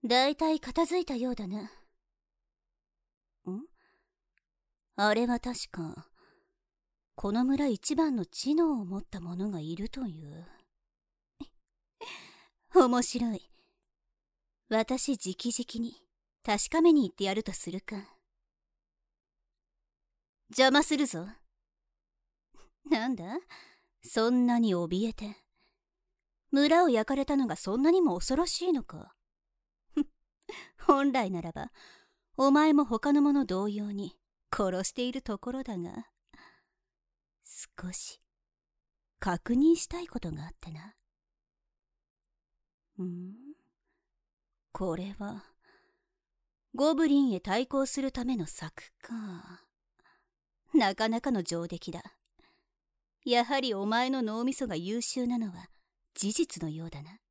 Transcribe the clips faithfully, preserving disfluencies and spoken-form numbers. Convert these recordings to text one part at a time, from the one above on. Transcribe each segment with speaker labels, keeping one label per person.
Speaker 1: だいたい片付いたようだね。ん？あれは確か、この村一番の知能を持った者がいるという。面白い。私直々に確かめに行ってやるとするか。邪魔するぞ。なんだ？そんなに怯えて。村を焼かれたのがそんなにも恐ろしいのか。本来ならば、お前も他の者同様に殺しているところだが、少し確認したいことがあってな。ん？これはゴブリンへ対抗するための策か。なかなかの上出来だ。やはりお前の脳みそが優秀なのは事実のようだな。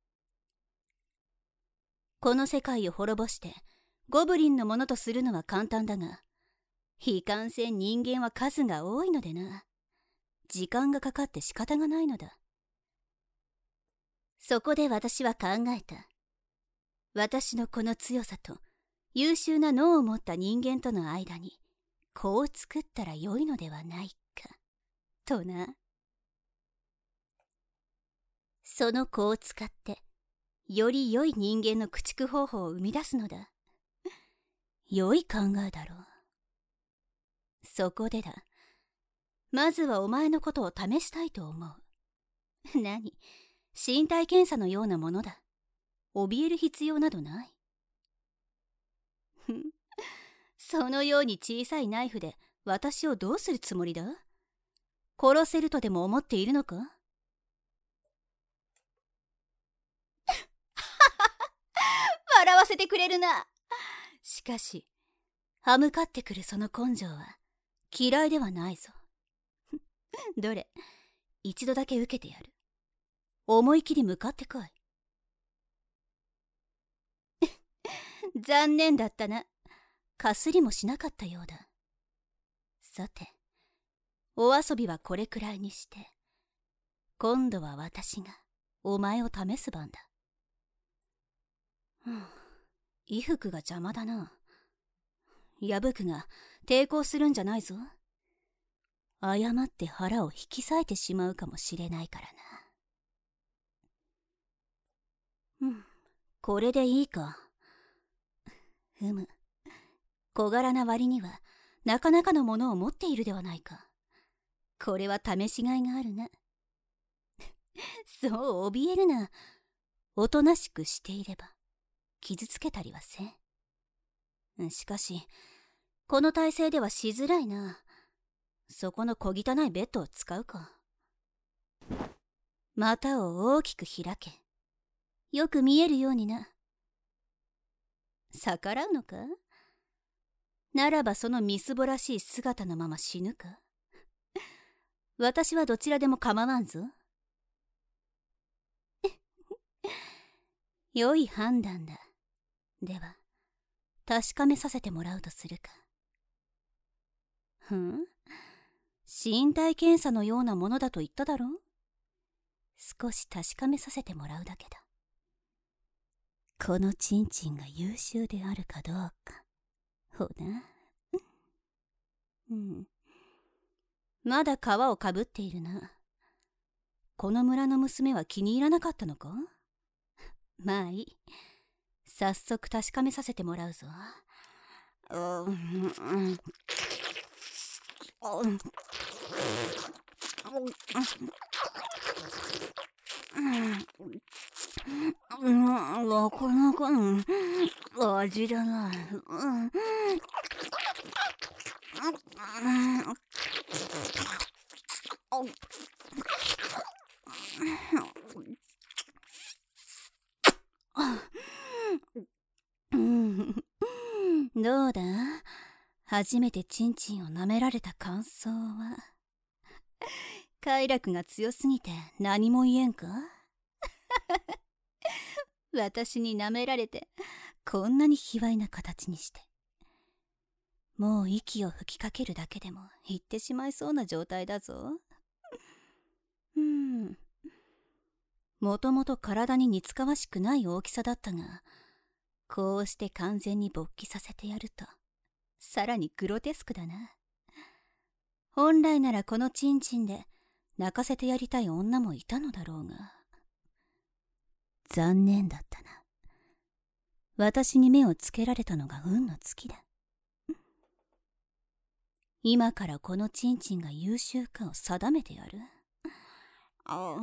Speaker 1: この世界を滅ぼしてゴブリンのものとするのは簡単だが、いかんせん人間は数が多いのでな。時間がかかって仕方がないのだ。そこで私は考えた。私のこの強さと優秀な脳を持った人間との間に子を作ったらよいのではないかとな。その子を使ってより良い人間の駆逐方法を生み出すのだ。良い考えだろう。そこでだ。まずはお前のことを試したいと思う。何？身体検査のようなものだ。怯える必要などない。そのように小さいナイフで私をどうするつもりだ？殺せるとでも思っているのか？笑わせてくれるな。しかし、歯向かってくるその根性は嫌いではないぞ。どれ、一度だけ受けてやる。思い切り向かってこい。残念だったな。かすりもしなかったようだ。さて、お遊びはこれくらいにして、今度は私がお前を試す番だ。うん、衣服が邪魔だな。矢吹が抵抗するんじゃないぞ。誤って腹を引き裂いてしまうかもしれないからな。うん、これでいいか。ふむ、小柄な割にはなかなかのものを持っているではないか。これは試しがいがあるな。そう怯えるな。おとなしくしていれば傷つけたりはせん。しかしこの体勢ではしづらいな。そこの小汚いベッドを使うか。股を大きく開け。よく見えるようにな。逆らうのか？ならばそのみすぼらしい姿のまま死ぬか？私はどちらでも構わんぞ。良い判断だ。では確かめさせてもらうとするか。ふん？身体検査のようなものだと言っただろう？少し確かめさせてもらうだけだ。このチンチンが優秀であるかどうか。ほな。うん。まだ皮をかぶっているな。この村の娘は気に入らなかったのか？まあいい。早速確かめさせてもらうぞ。うん、うん、うん、なかなかの味だな。うん、どうだ？初めてチンチンを舐められた感想は？快楽が強すぎて何も言えんか？私に舐められてこんなに卑猥な形にして、もう息を吹きかけるだけでも言ってしまいそうな状態だぞ。うん、もともと体に似つかわしくない大きさだったが、 こうして完全に勃起させてやると、さらにグロテスクだな。本来ならこのチンチンで泣かせてやりたい女もいたのだろうが、残念だったな。私に目をつけられたのが運の尽きだ。今からこのチンチンが優秀かを定めてやる。あ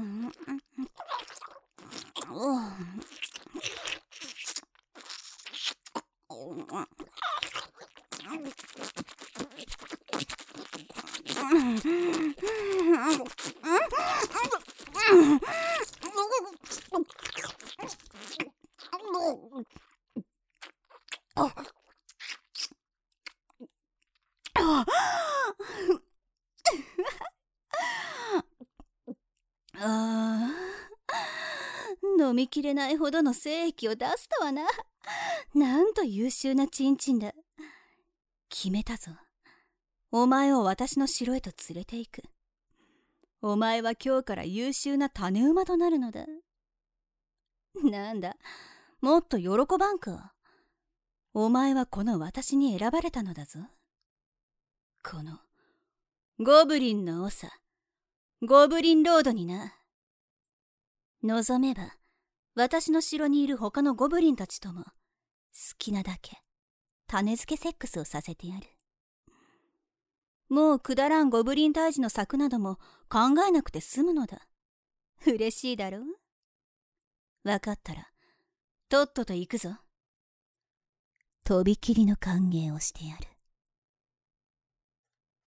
Speaker 1: あ飲みきれないほどの精液を出すとはな。なんと優秀なチンチンだ。決めたぞ。お前を私の城へと連れて行く。お前は今日から優秀な種馬となるのだ。なんだ、もっと喜ばんか。お前はこの私に選ばれたのだぞ。このゴブリンの長、ゴブリンロードにな。望めば私の城にいる他のゴブリンたちとも好きなだけ種付けセックスをさせてやる。もうくだらんゴブリン退治の策なども考えなくて済むのだ。嬉しいだろう？わかったらとっとと行くぞ。とびきりの歓迎をしてやる。